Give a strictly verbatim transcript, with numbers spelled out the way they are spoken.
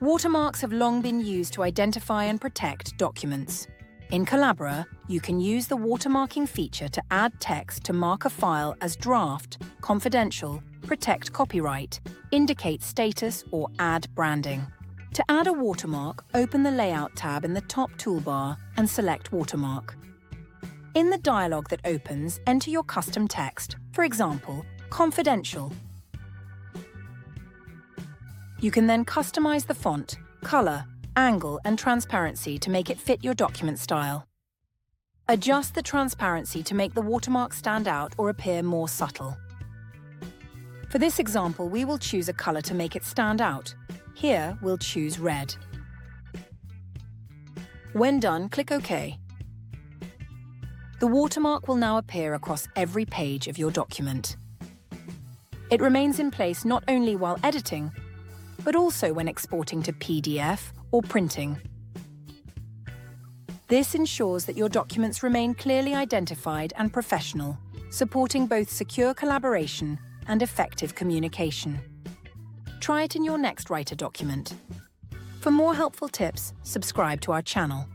Watermarks have long been used to identify and protect documents. In Collabora, you can use the watermarking feature to add text to mark a file as draft, confidential, protect copyright, indicate status, or add branding. To add a watermark, open the Layout tab in the top toolbar and select Watermark. In the dialog that opens, enter your custom text, for example, confidential. You can then customize the font, color, angle, and transparency to make it fit your document style. Adjust the transparency to make the watermark stand out or appear more subtle. For this example, we will choose a color to make it stand out. Here, we'll choose red. When done, click OK. The watermark will now appear across every page of your document. It remains in place not only while editing, but also when exporting to P D F or printing. This ensures that your documents remain clearly identified and professional, supporting both secure collaboration and effective communication. Try it in your next Writer document. For more helpful tips, subscribe to our channel.